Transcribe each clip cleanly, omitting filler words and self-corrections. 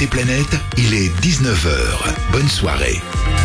Côté Planète, il est 19 h. Bonne soirée.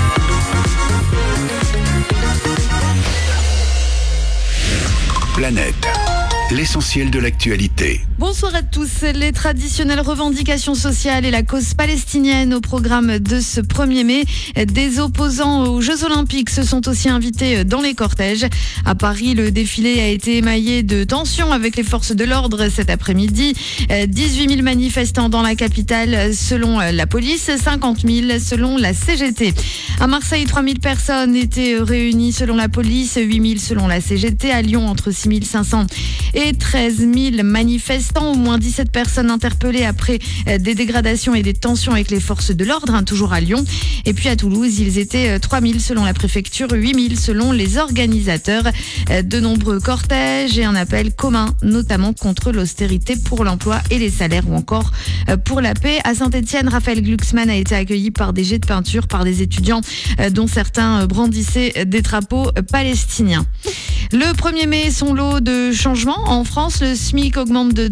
Planète, l'essentiel de l'actualité. Bonsoir à tous. Les traditionnelles revendications sociales et la cause palestinienne au programme de ce 1er mai. Des opposants aux Jeux Olympiques se sont aussi invités dans les cortèges. À Paris, le défilé a été émaillé de tensions avec les forces de l'ordre cet après-midi. 18 000 manifestants dans la capitale selon la police, 50 000 selon la CGT. À Marseille, 3 000 personnes étaient réunies selon la police, 8 000 selon la CGT. À Lyon, entre 6 500 et 13 000 manifestants. Au moins 17 personnes interpellées après des dégradations et des tensions avec les forces de l'ordre, toujours à Lyon. Et puis à Toulouse, ils étaient 3 000 selon la préfecture, 8 000 selon les organisateurs. De nombreux cortèges et un appel commun, notamment contre l'austérité pour l'emploi et les salaires ou encore pour la paix. À Saint-Etienne, Raphaël Glucksmann a été accueilli par des jets de peinture par des étudiants dont certains brandissaient des drapeaux palestiniens. Le 1er mai, son lot de changements. En France, le SMIC augmente de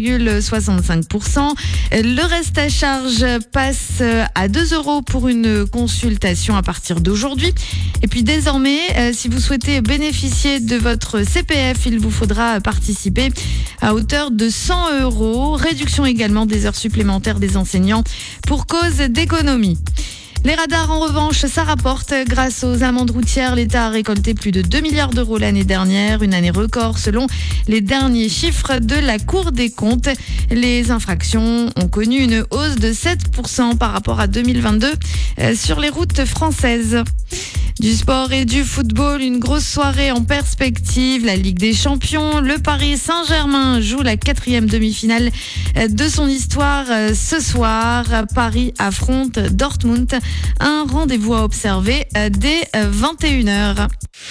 2,65%. Le reste à charge passe à 2 € pour une consultation à partir d'aujourd'hui. Et puis désormais, si vous souhaitez bénéficier de votre CPF, il vous faudra participer à hauteur de 100 €. Réduction également des heures supplémentaires des enseignants pour cause d'économie. Les radars, en revanche, ça rapporte. Grâce aux amendes routières, l'État a récolté plus de 2 milliards d'euros l'année dernière, une année record selon les derniers chiffres de la Cour des comptes. Les infractions ont connu une hausse de 7% par rapport à 2022 sur les routes françaises. Du sport et du football, une grosse soirée en perspective. La Ligue des Champions, le Paris Saint-Germain joue la 4e demi-finale de son histoire ce soir. Paris affronte Dortmund. Un rendez-vous à observer dès 21 h.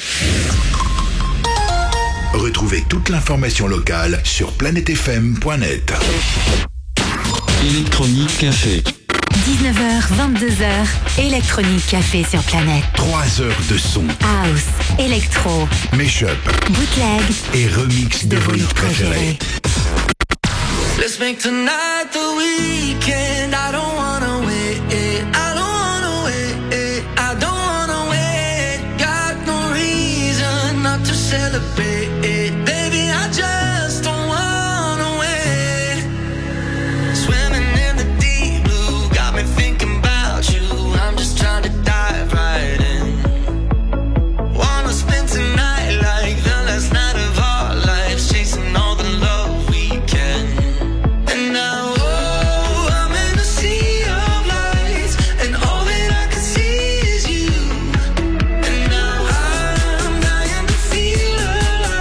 Retrouvez toute l'information locale sur planetefm.net. Électronique Café. 19h, 22h, Électronique Café sur Planète. 3 heures de son, House, électro, mash-up bootleg et remix de vos hits préférés. Let's make tonight the weekend. I don't wanna wait. I don't wanna wait. I don't wanna wait. Got no reason not to celebrate. Baby, I just don't wanna wait. Swimming in the deep blue got me thinking about you. I'm just trying to dive right in. Wanna spend tonight like the last night of our lives, chasing all the love we can. And now, oh, I'm in a sea of lights, and all that I can see is you. And now I'm dying to feel alive.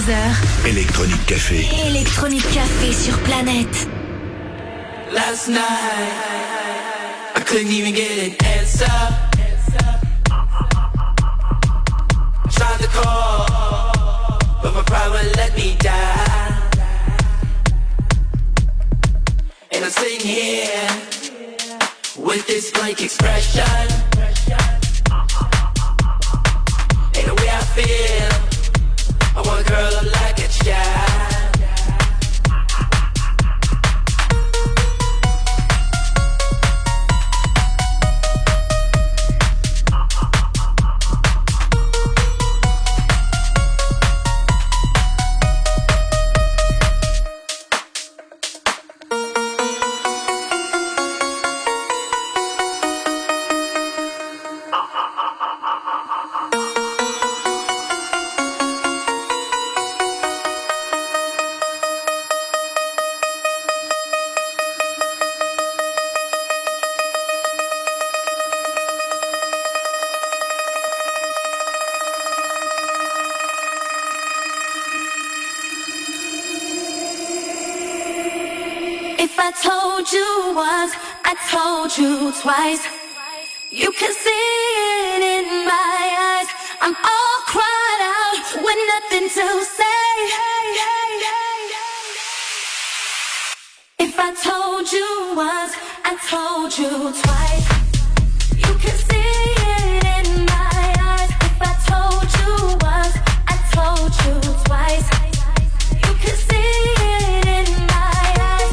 22h. Electronic Café. Electronic Café sur Planète. Last night, I couldn't even get an answer. Tried to call, but my pride wouldn't let me die. And I'm sitting here with this blank expression. Ain't the way I feel. I want a girl to like a child. I told you once, I told you twice. You can see it in my eyes. I'm all cried out with nothing to say. If I told you once, I told you twice. You can see it in my eyes. If I told you once, I told you twice. You can see it in my eyes.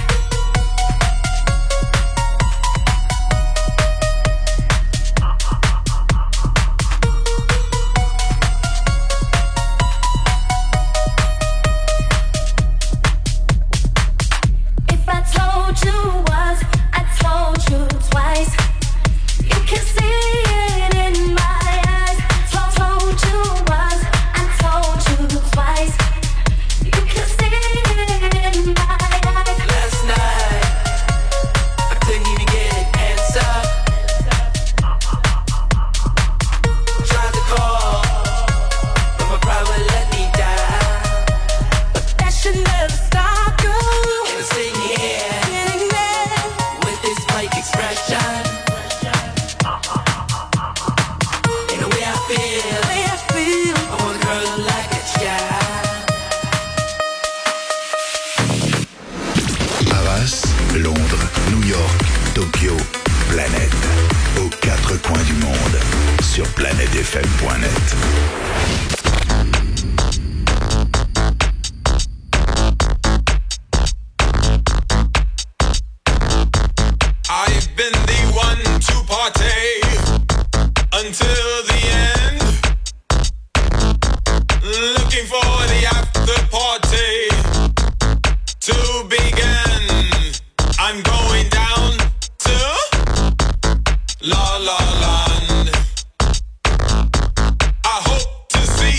If I told you once, I told you twice. You can see it in my eyes. Told you once, I told you twice. You can see it in my eyes. Last night, I couldn't even get an answer. Tried to call, but my pride wouldn't let me die. That should never stop you. And I'm sitting here with this fake expression. Ain't the way I feel. I want a girl like a child. Arras, Londres, New York, Tokyo, Planète. Aux quatre coins du monde. Sur planètefm.net. I've been the one to partay until the end. Looking for the after party to begin. I'm going down to La La Land. I hope to see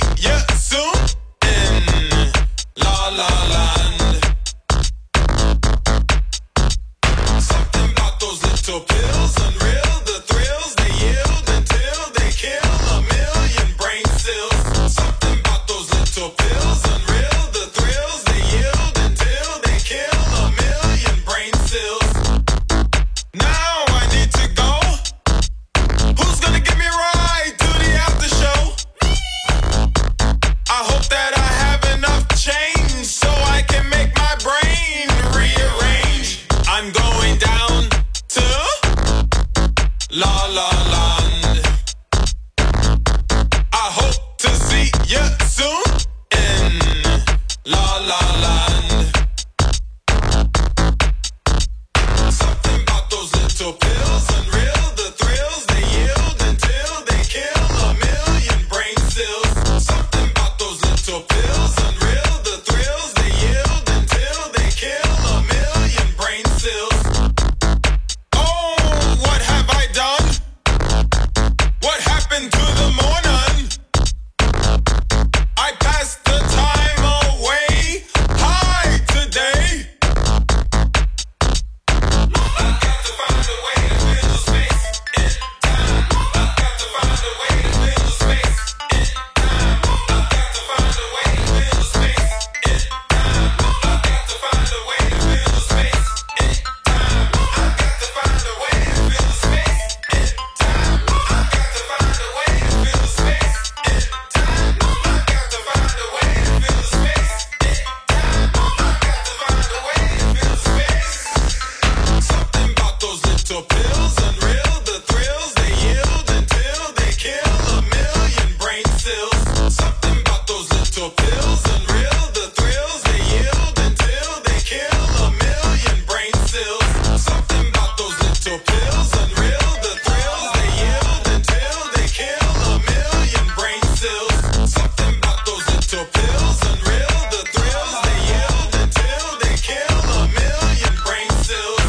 unreal. The thrills they yield until they kill a million brain cells. Something about those little pills, unreal. The thrills they yield until they kill a million brain cells. Something about those little pills, unreal. The thrills they yield until they kill a million brain cells.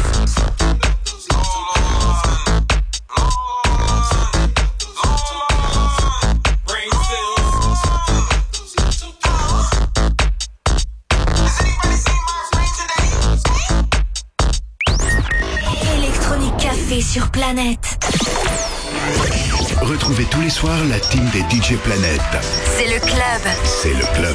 Brain cells. Electronic Café sur Planète. Retrouvez tous les soirs la team des DJ Planète. C'est le club. C'est le club.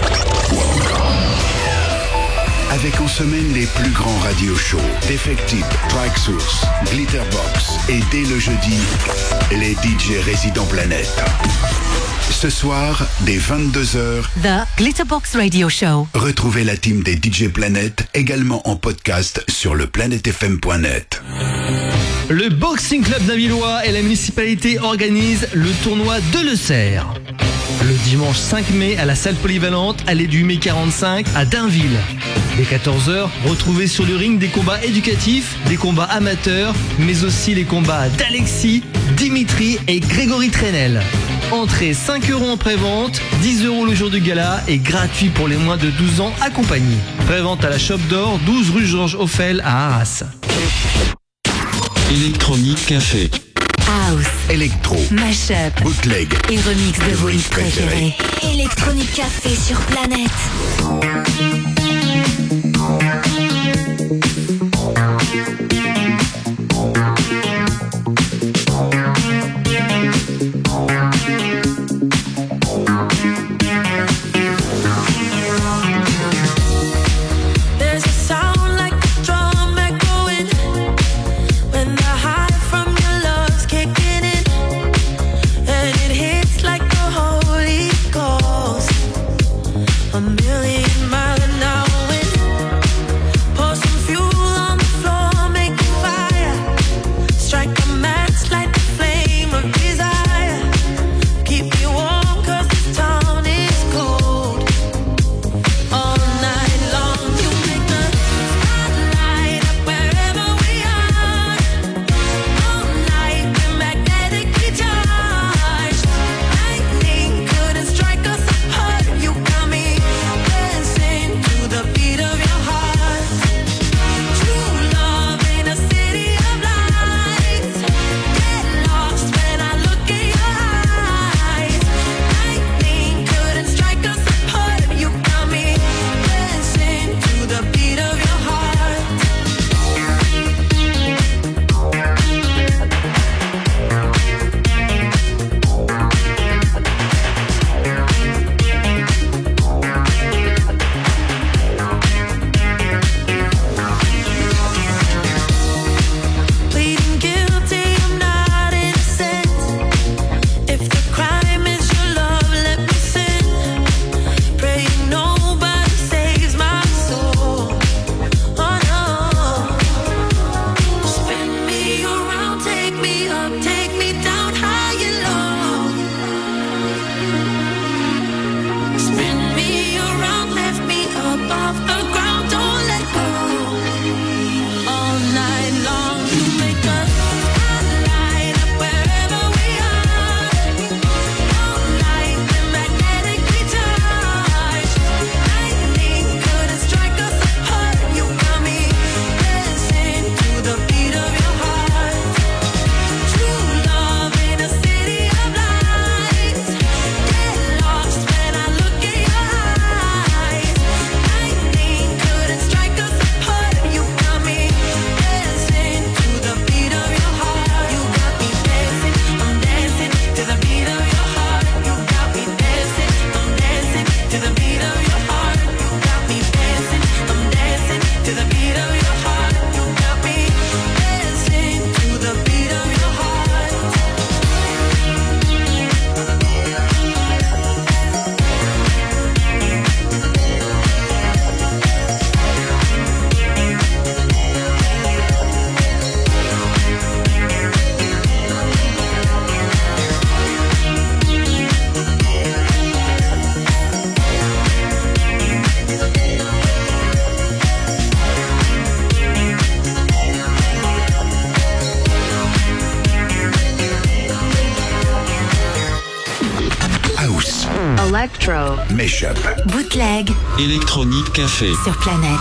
Avec en semaine les plus grands radio shows, Defected, Tracksource, Glitterbox et dès le jeudi, les DJ résidents Planète. Ce soir, dès 22h, The Glitterbox Radio Show. retrouvez la team des DJ Planète également en podcast sur le planetefm.net. Le Boxing Club d'Avillois et la municipalité organisent le tournoi de Le Cerf. Le dimanche 5 mai à la salle polyvalente, allée du mai 45 à Dainville. Dès 14h, retrouvez sur le ring des combats éducatifs, des combats amateurs, mais aussi les combats d'Alexis, Dimitri et Grégory Trenel. Entrée 5 € en pré-vente, 10 € le jour du gala et gratuit pour les moins de 12 ans accompagnés. Pré-vente à la Shop d'Or, 12 rue Georges Ophel à Arras. Electronic Café. House, Electro, Mashup Bootleg et remix de vos hits préférés. préférés. Electronic Café sur Planète. There's a sound like a drum echoing when the high from your love's kicking in, and it hits like the Holy Ghost. A million miles an hour wind. Pour some fuel on the floor, make a fire. Strike a match, light the flame of desire. Keep me warm 'cause this town is cold. All night long, you make the spotlight up wherever we are. All night, we're magnetically charged. Lightning couldn't strike us apart. You got me dancing Electro. Mashup. Bootleg Électronique Café. sur Planète.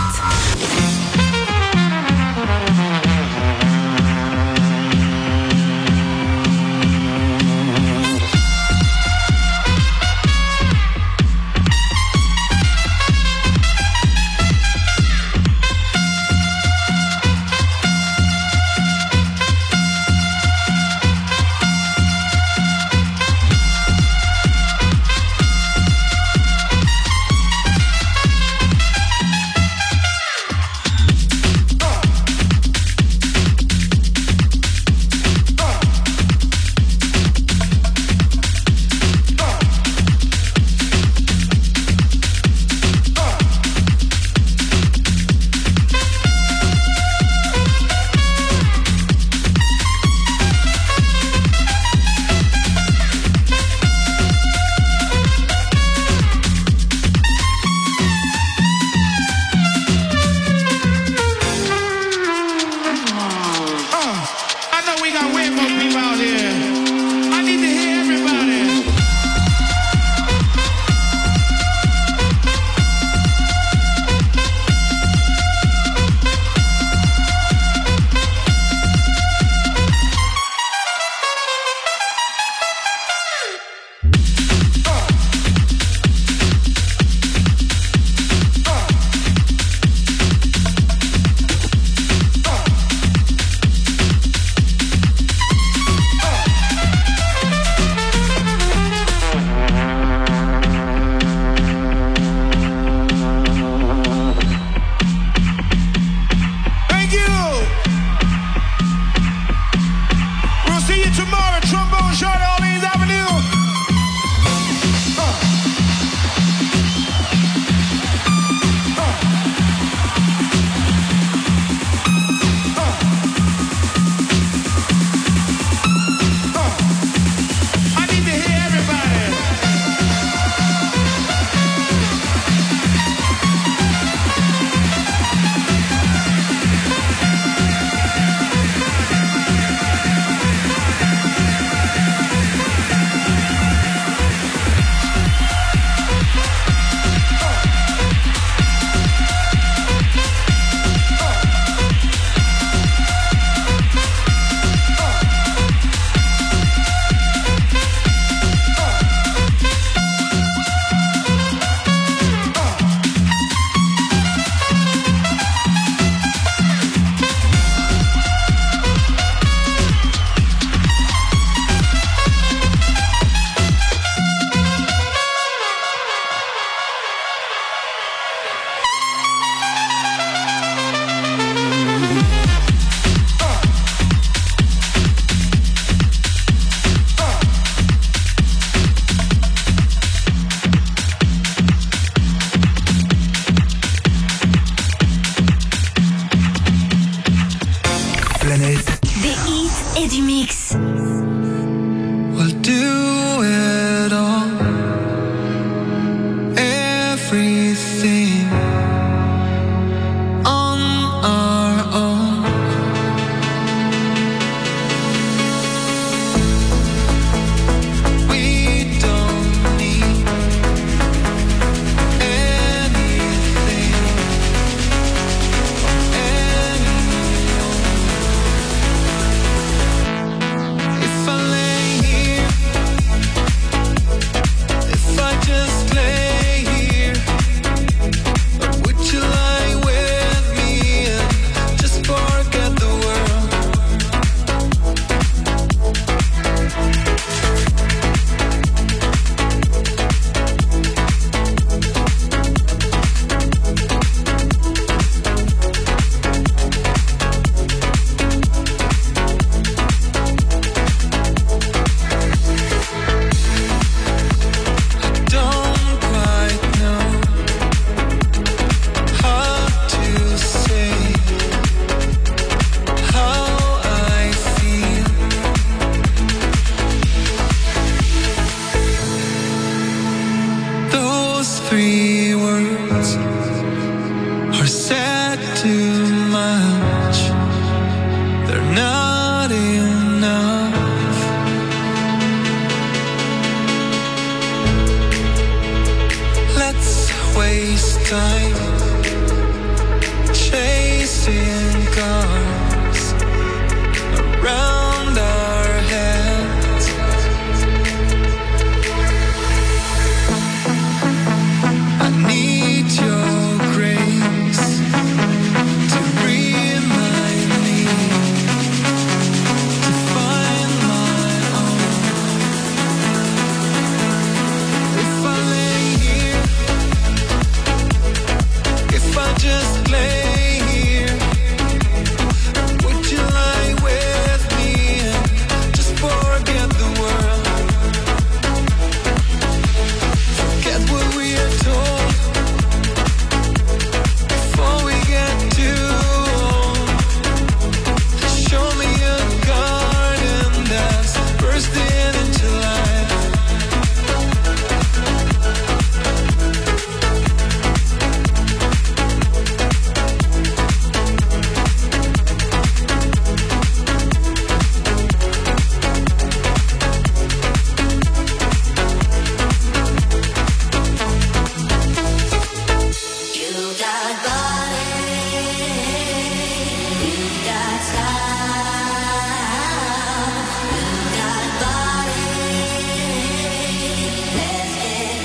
Des hits et du mix. We'll do it all, everything on our own. We don't need anything, anyone. time, chasing cars around our heads. I need your grace to remind me to find my own. If I lay here, if I just lay here, would you lie with me and just forget the world? Forget what we are told before we get too old. Show me a garden that's bursting into life. You got body, you got style, you got body. Let's get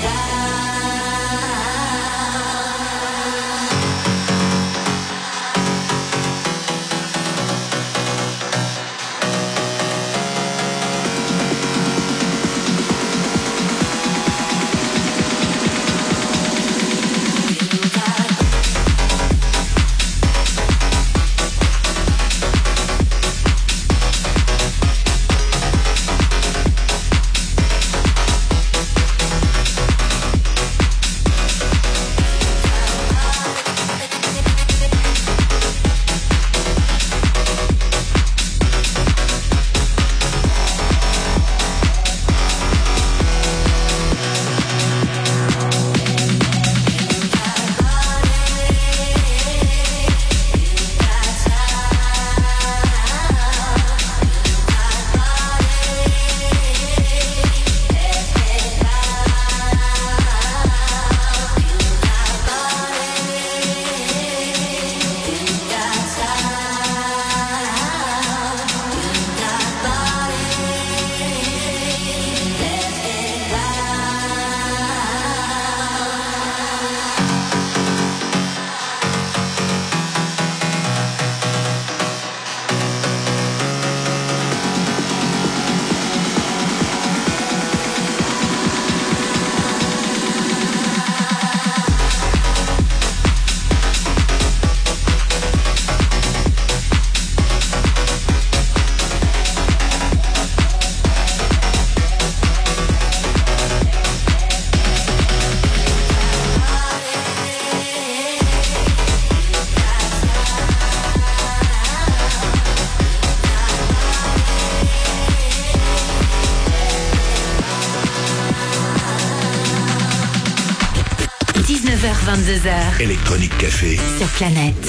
h 22h Electronic Café. sur Planète.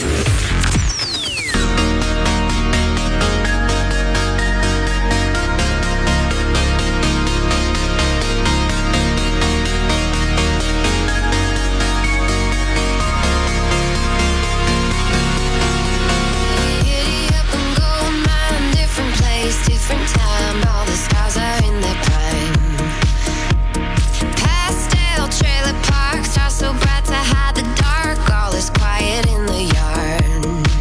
Giddy up and go, man, different place, different time. All the stars are in their prime. Pastel trailer park, stars so bright to hide the dark. All is quiet in the yard.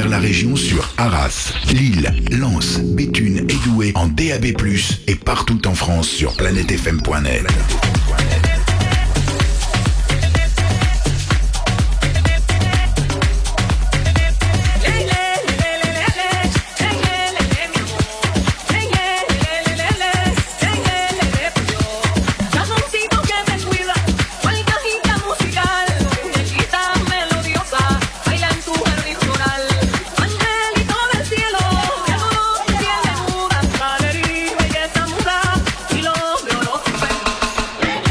desservir la région sur Arras, Lille, Lens, Béthune et Douai en DAB+, et partout en France sur planetefm.net. Belleza muda y los veo los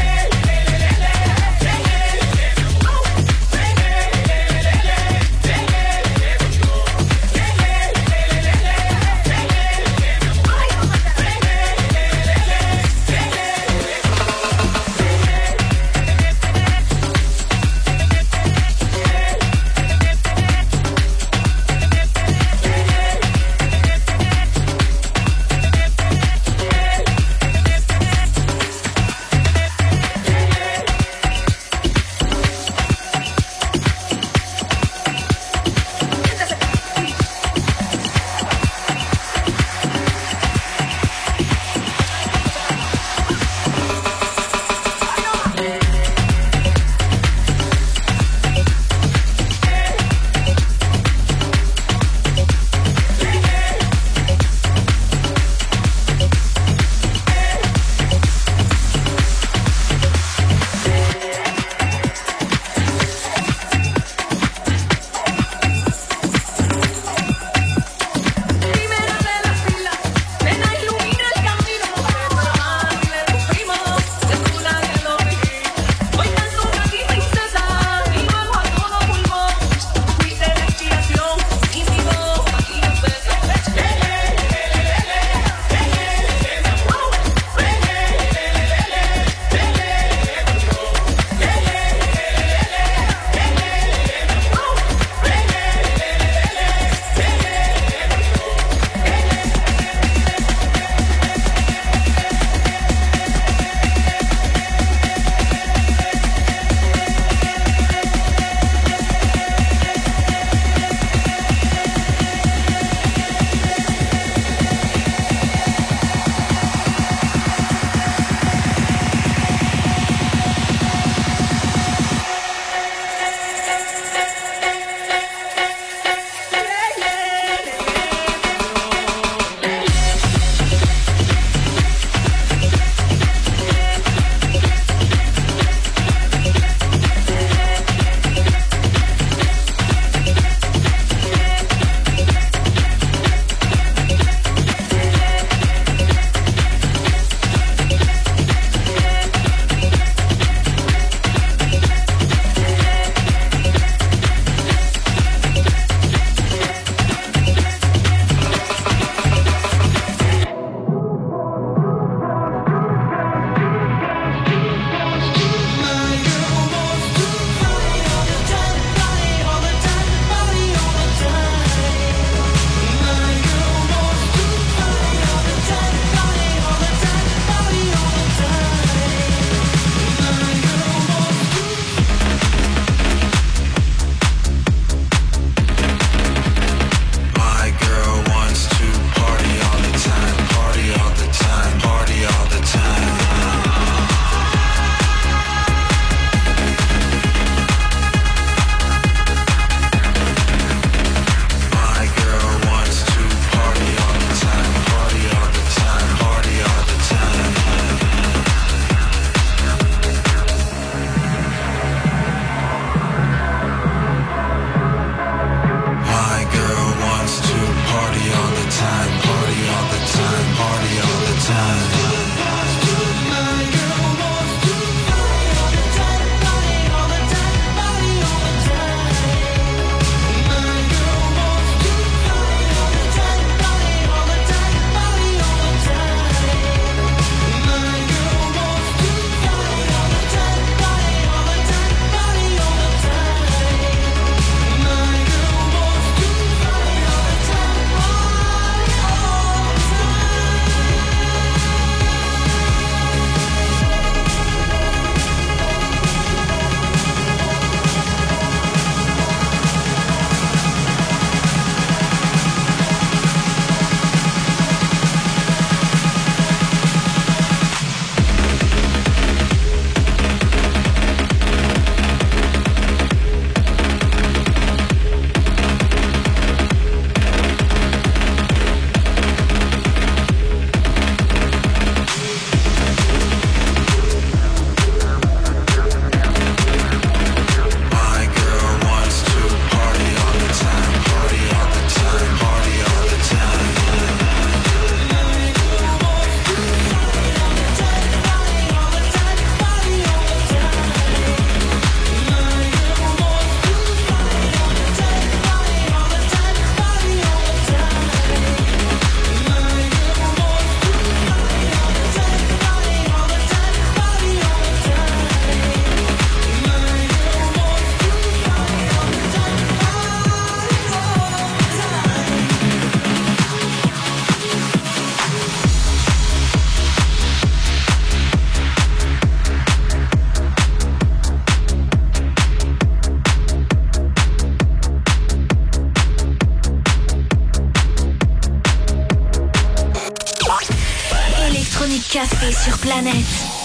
Café sur Planète.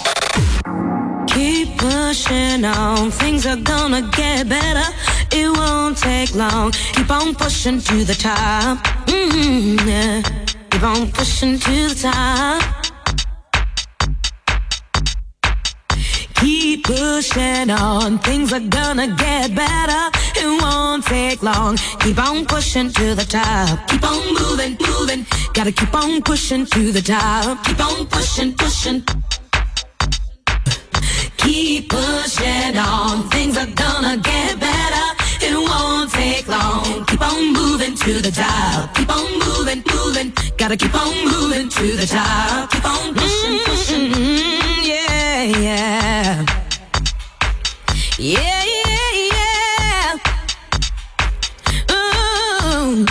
Keep pushing on, things are gonna get better. It won't take long. Keep on pushing to the top. Yeah. Keep on pushing to the top. Keep pushing on, things are gonna get better. It won't take long. Keep on pushing to the top. Keep on moving, moving. Gotta keep on pushing to the top. Keep on pushing, pushing. Keep pushing on, things are gonna get better. It won't take long. Keep on moving to the top. Keep on moving, moving. Gotta keep on moving to the top. Keep on pushing, pushing. Yeah, yeah. Yeah, yeah, yeah. Ooh.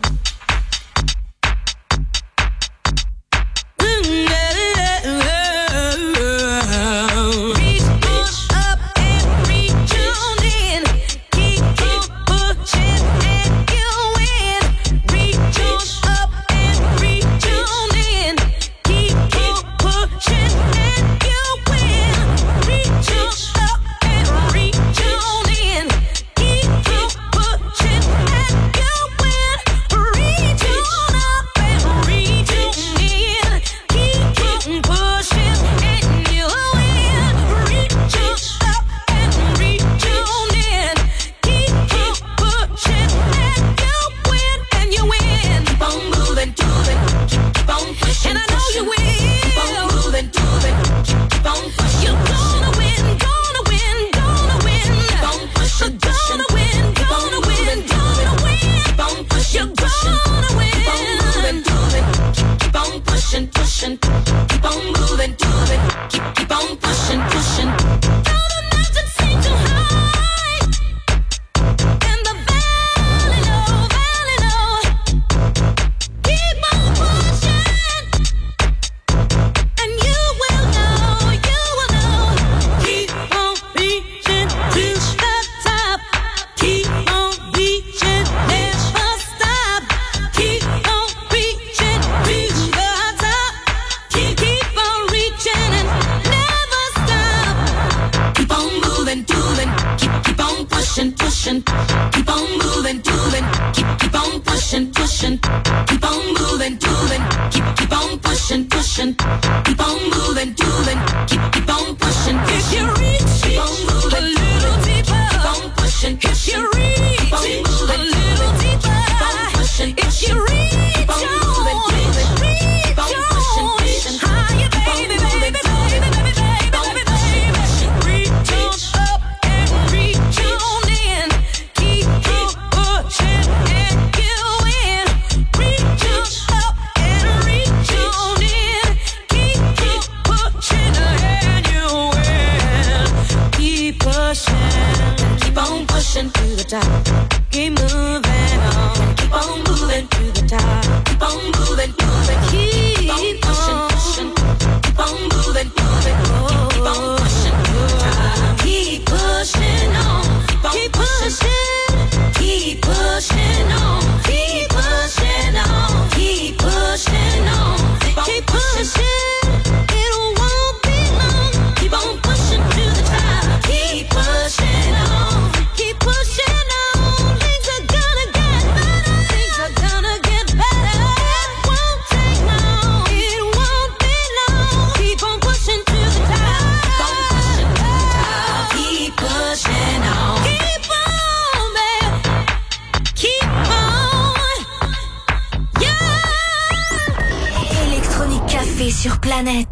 Sur Planète.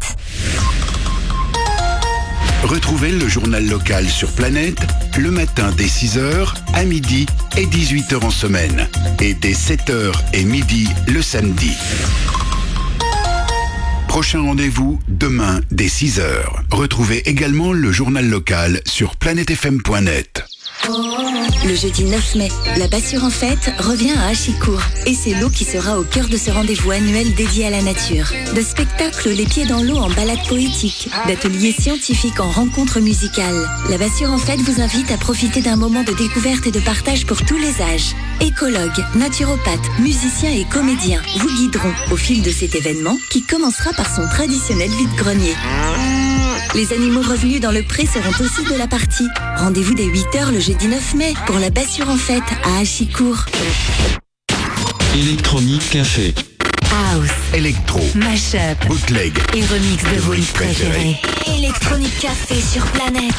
Retrouvez le journal local sur Planète le matin dès 6h, à midi et 18h en semaine. Et dès 7h et midi le samedi. Prochain rendez-vous demain dès 6h. Retrouvez également le journal local sur planetefm.net. Le jeudi 9 mai, la Bassure en fête revient à Achicourt. Et c'est l'eau qui sera au cœur de ce rendez-vous annuel dédié à la nature. De spectacles les pieds dans l'eau en balade poétique, d'ateliers scientifiques en rencontres musicales. La Bassure en fête vous invite à profiter d'un moment de découverte et de partage pour tous les âges. Écologues, naturopathes, musiciens et comédiens vous guideront au fil de cet événement qui commencera par son traditionnel vide-grenier. Les animaux revenus dans le pré seront aussi de la partie. Rendez-vous dès 8h le jeudi 9 mai pour la Bassure en fête à Achicourt. Électronique Café. House, Électro, mashup bootleg et remix de vos hits préférés. Électronique Café sur Planète.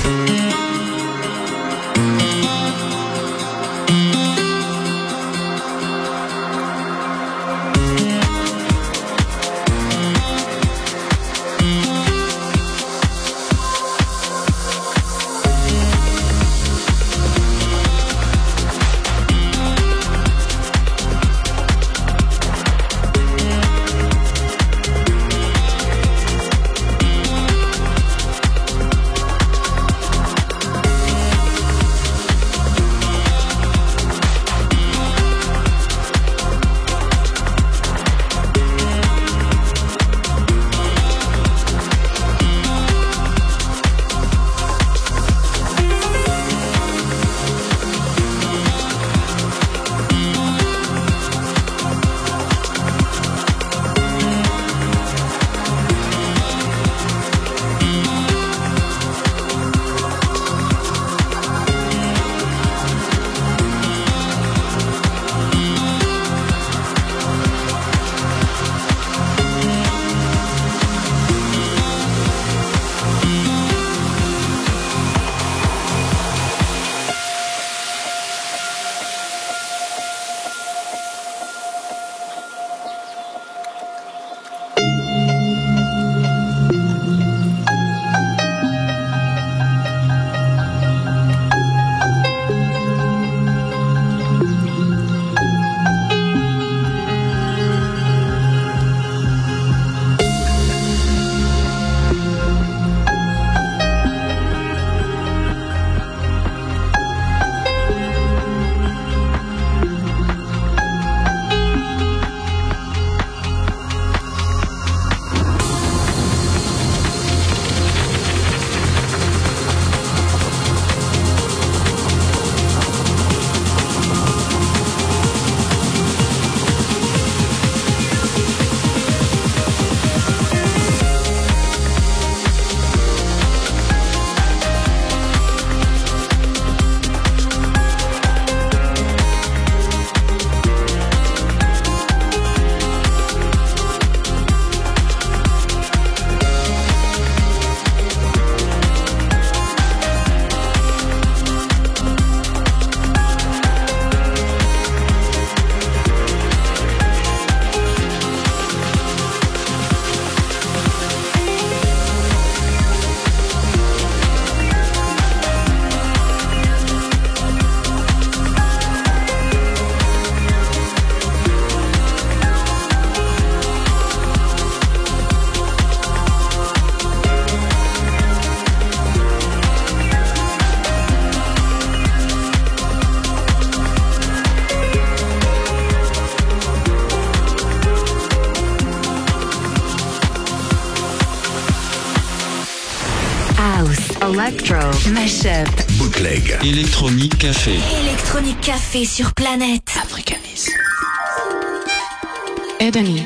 Electro, mashup, bootleg. Électronique Café. Électronique Café sur Planète. Africanis. Edeni.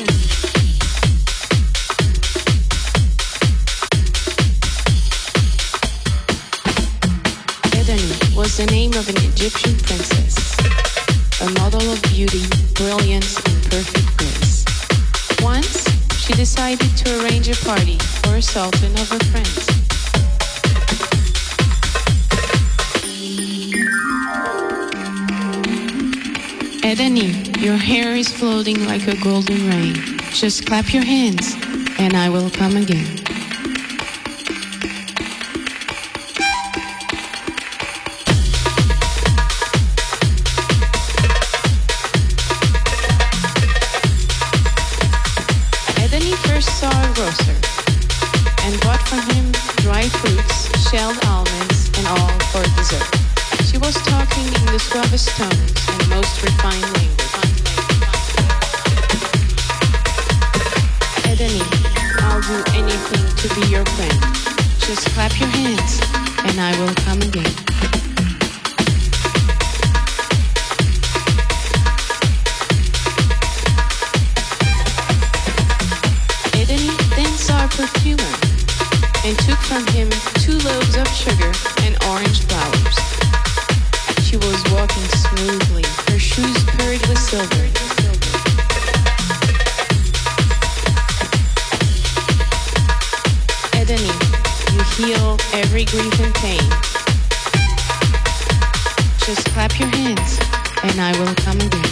Edeni was the name of an Egyptian princess, a model of beauty, brilliance, and perfect grace. Once, she decided to arrange a party for herself and of her friends. Edeni, your hair is floating like a golden rain. Just clap your hands, and I will come again. Edeni first saw a grocer and bought from him dry fruits, shelled almonds, and all for dessert. was talking in the suavest tones and most refined language. Edeni, I'll do anything to be your friend. Just clap your hands and I will come again. Edeni then saw a perfumer and took from him 2 loaves of sugar and orange flowers. She was walking smoothly, her shoes purred with silver. Edeni, you heal every grief and pain. Just clap your hands and I will come again.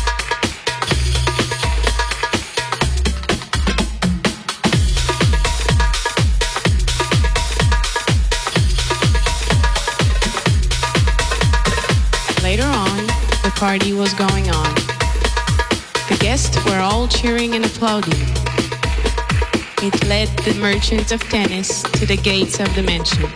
Later on, the party was going on. The guests were all cheering and applauding. It led the merchant of tennis to the gates of the mansion.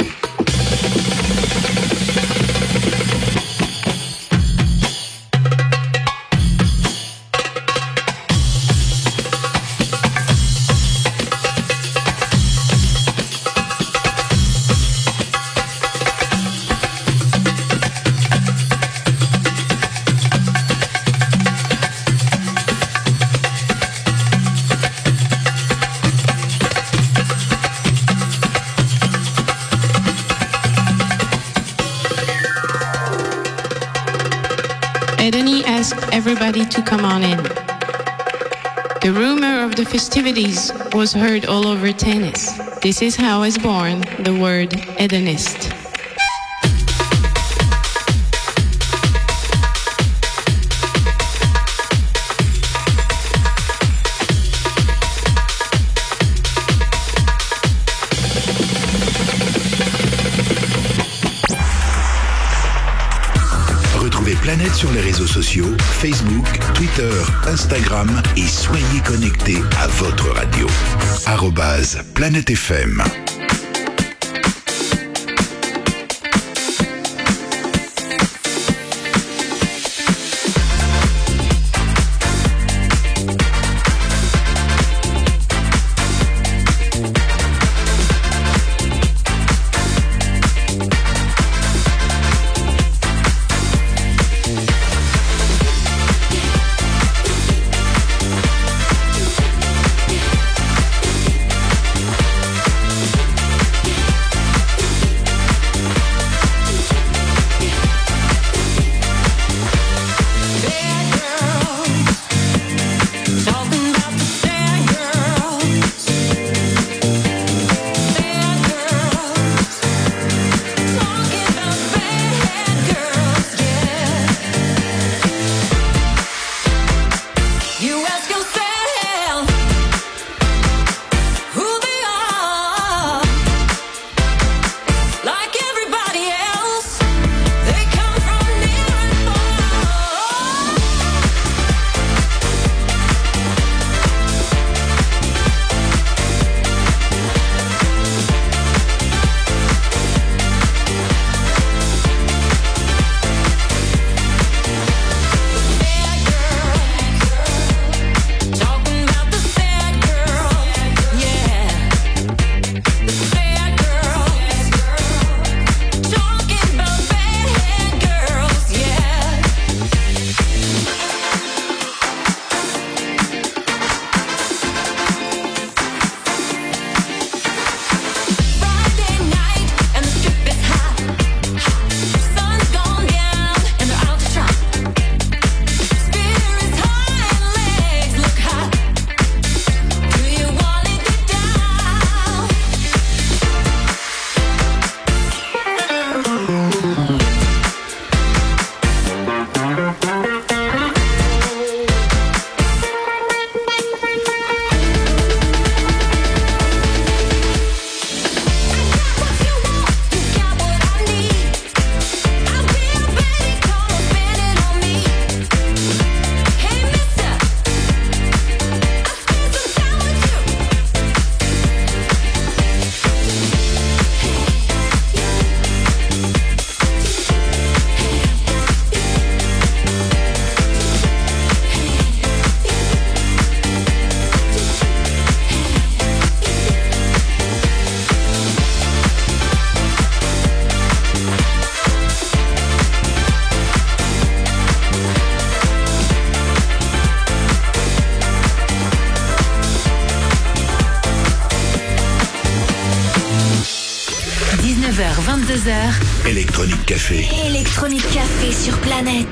Edeni asked everybody to come on in. The rumor of the festivities was heard all over tennis. This is how is born the word Edenist. Retrouvez Planète sur les réseaux sociaux, Facebook, Twitter, Instagram et soyez connectés à votre radio. @Planète FM. 19h, 22h. Electronic Café. Electronic Café sur Planète.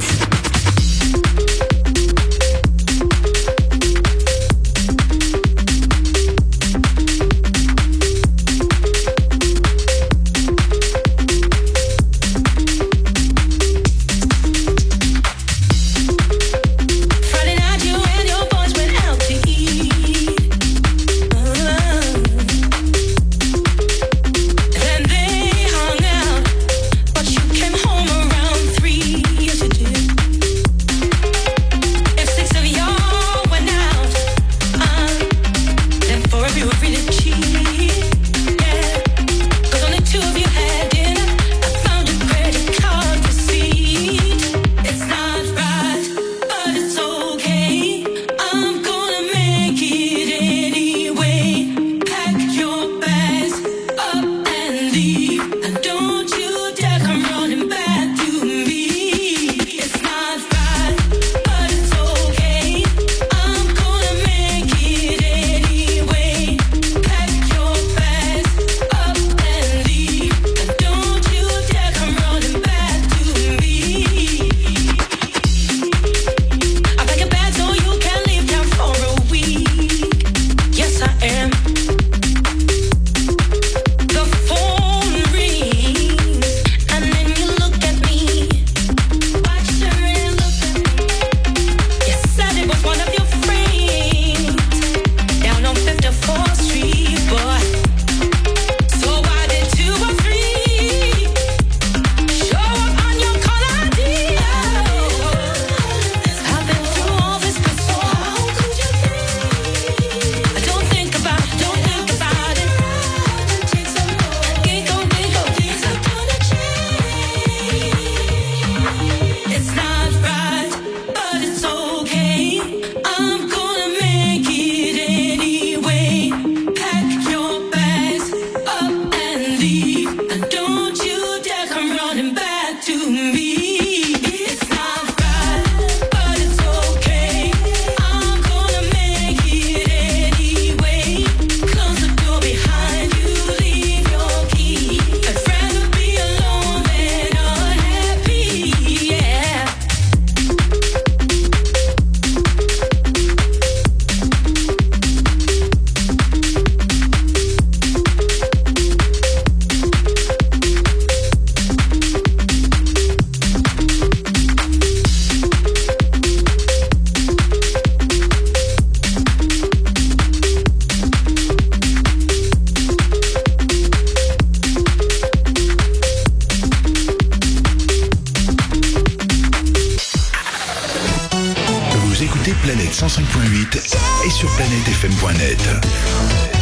Planète 105.8 et sur planètefm.net.